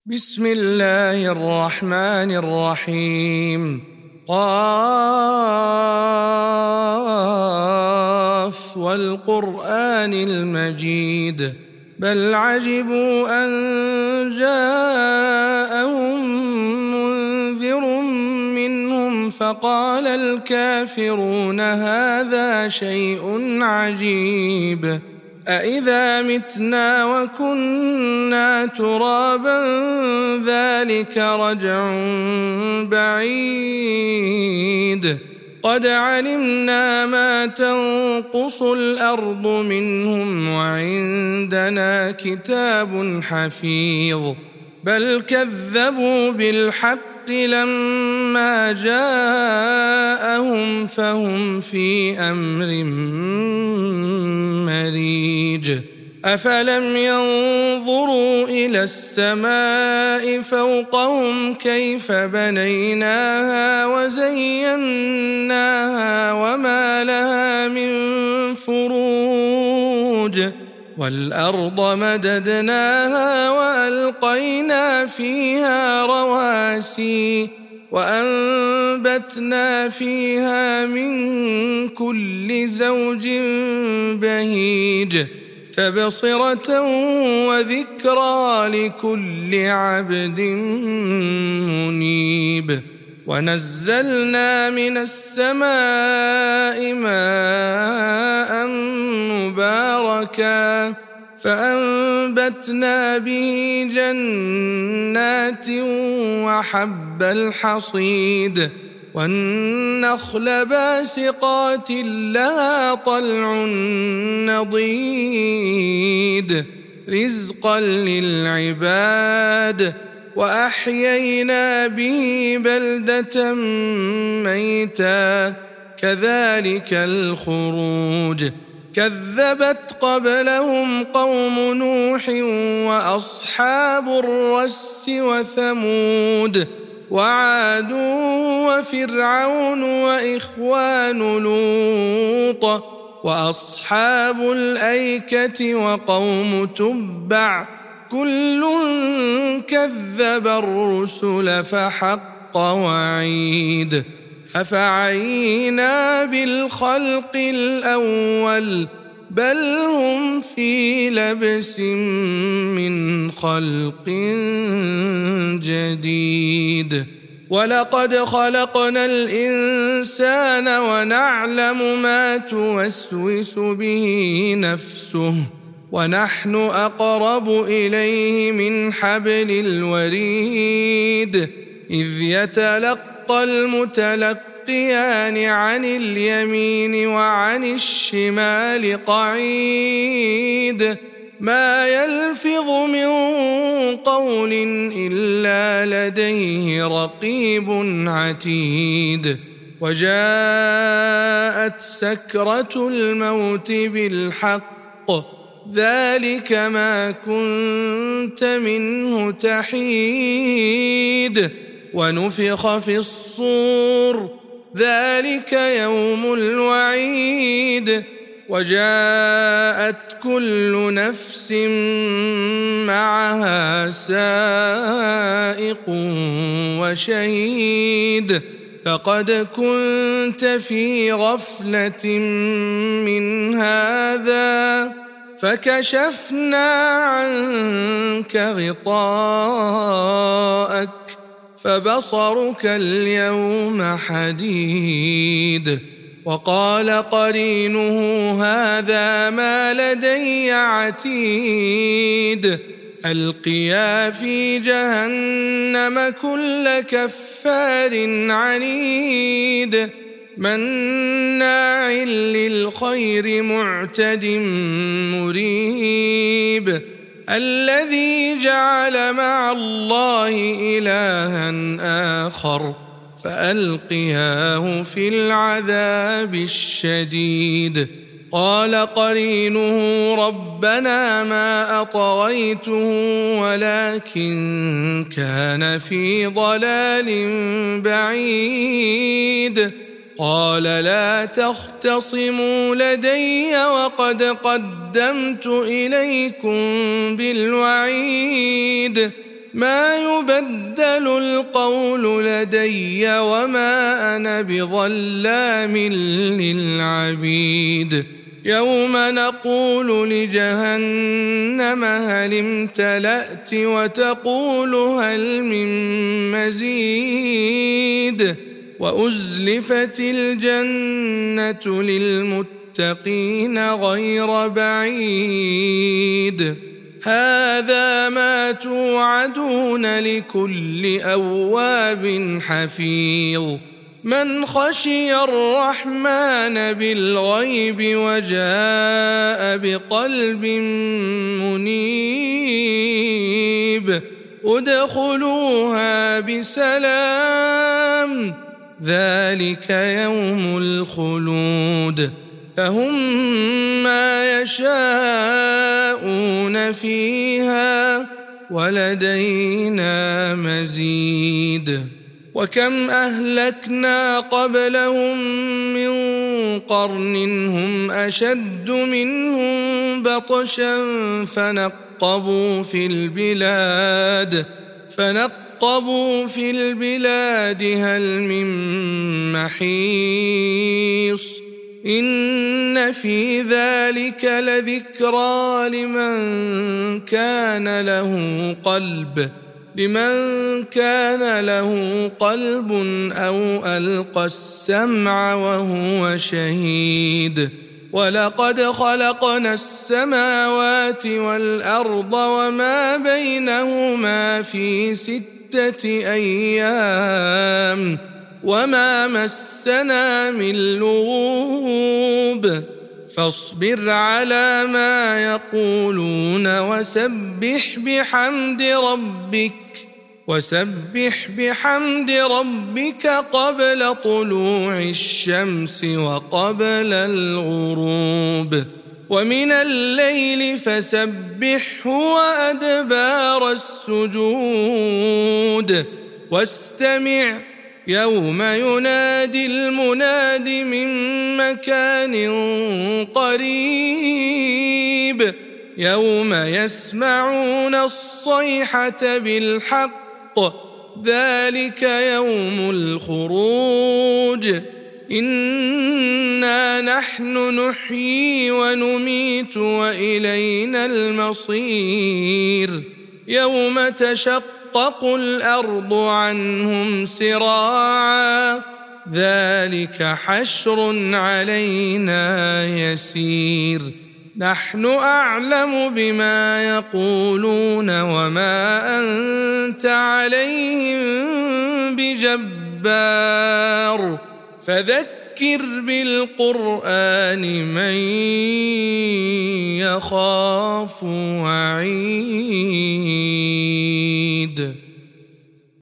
بسم الله الرحمن الرحيم. قاف والقرآن المجيد بل عجبوا أن جاءهم منذر منهم فقال الكافرون هذا شيء عجيب أإذا متنا وكنا ترابا ذلك رجع بعيد قد علمنا ما تنقص الأرض منهم وعندنا كتاب حفيظ بل كذبوا بالحق لما جاءهم فهم في أمر مريج أفلم ينظروا إلى السماء فوقهم كيف بنيناها وزيناها وما لها من فروج والأرض مددناها وألقينا فيها رواسي وأنبتنا فيها من كل زوج بهيج تبصرة وذكرى لكل عبد منيب ونزلنا من السماء ماء مباركا فأنبتنا به جنات وحب الحصيد والنخل باسقات لها طلع نضيد رزقا للعباد وأحيينا به بلدة ميتا كذلك الخروج كذبت قبلهم قوم نوح وأصحاب الرس وثمود وعاد وفرعون وإخوان لوط وأصحاب الأيكة وقوم تبع كل كذب الرسل فحق وعيد أفعينا بالخلق الأول بل هم في لبس من خلق جديد ولقد خلقنا الإنسان ونعلم ما توسوس به نفسه ونحن أقرب إليه من حبل الوريد إذ يتلقى المتلقيان عن اليمين وعن الشمال قعيد ما يلفظ من قول إلا لديه رقيب عتيد وجاءت سكرة الموت بالحق ذلك ما كنت منه تحيد ونفخ في الصور ذلك يوم الوعيد وجاءت كل نفس معها سائق وشهيد لقد كنت في غفلة من هذا فكشفنا عنك غطاءك فبصرك اليوم حديد وقال قرينه هذا ما لدي عتيد ألقيا في جهنم كل كفار عنيد مناع للخير معتد مريب الذي جعل مع الله إلها آخر فألقياه في العذاب الشديد قال قرينه ربنا ما أطغيته ولكن كان في ضلال بعيد قال لا تختصموا لدي وقد قدمت إليكم بالوعيد ما يبدل القول لدي وما أنا بظلام للعبيد يوم نقول لجهنم هل امتلأت وتقول هل من مزيد وأزلفت الجنة للمتقين غير بعيد هذا ما توعدون لكل أواب حفيظ من خشي الرحمن بالغيب وجاء بقلب منيب ادخلوها بسلام ذلك يوم الخلود لهم ما يشاءون فيها ولدينا مزيد وكم أهلكنا قبلهم من قرن هم أشد منهم بطشا فنقبوا في البلاد هل من محيص إن في ذلك لذكرى لمن كان له قلب أو ألقى السمع وهو شهيد ولقد خلقنا السماوات والأرض وما بينهما في 6 أيام وما مسنا من لغوب فاصبر على ما يقولون وسبح بحمد ربك قبل طلوع الشمس وقبل الغروب ومن الليل فسبحه وأدبار السجود واستمع يوم ينادي المناد من مكان قريب يوم يسمعون الصيحة بالحق ذلك يوم الخروج إنا نحن نحيي ونميت وإلينا المصير يوم تشقق الأرض عنهم سراعا ذلك حشر علينا يسير نحن أعلم بما يقولون وما أنت عليهم بجبار فذكر بالقرآن من يخاف وعيد